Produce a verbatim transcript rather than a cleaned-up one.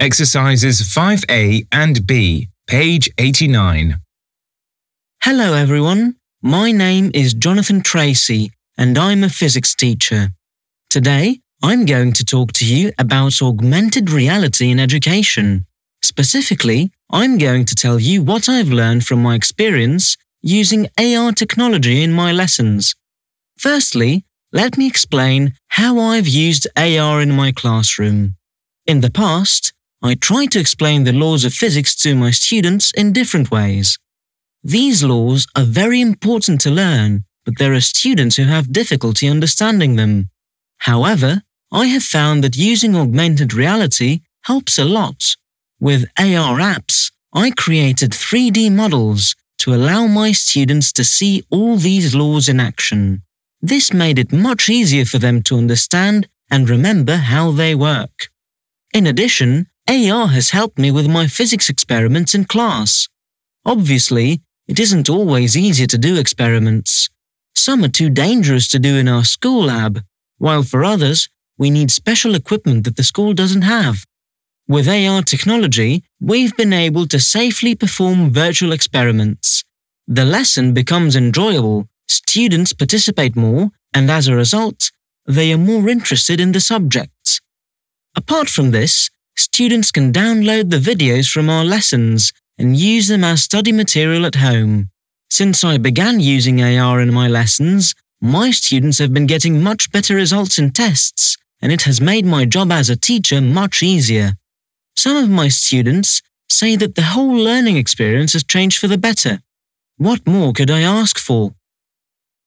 Exercises five A and B, page eighty-nine. Hello everyone, my name is Jonathan Tracy and I'm a physics teacher. Today, I'm going to talk to you about augmented reality in education. Specifically, I'm going to tell you what I've learned from my experience using A R technology in my lessons. Firstly, let me explain how I've used A R in my classroom. In the past, I tried to explain the laws of physics to my students in different ways. These laws are very important to learn, but there are students who have difficulty understanding them. However, I have found that using augmented reality helps a lot. With A R apps, I created three D models to allow my students to see all these laws in action. This made it much easier for them to understand and remember how they work. In addition, A R has helped me with my physics experiments in class. Obviously, it isn't always easy to do experiments. Some are too dangerous to do in our school lab, while for others, we need special equipment that the school doesn't have. With A R technology, we've been able to safely perform virtual experiments. The lesson becomes enjoyable, students participate more, and as a result, they are more interested in the subjects. Apart from this, students can download the videos from our lessons and use them as study material at home. Since I began using A R in my lessons, my students have been getting much better results in tests, and it has made my job as a teacher much easier. Some of my students say that the whole learning experience has changed for the better. What more could I ask for?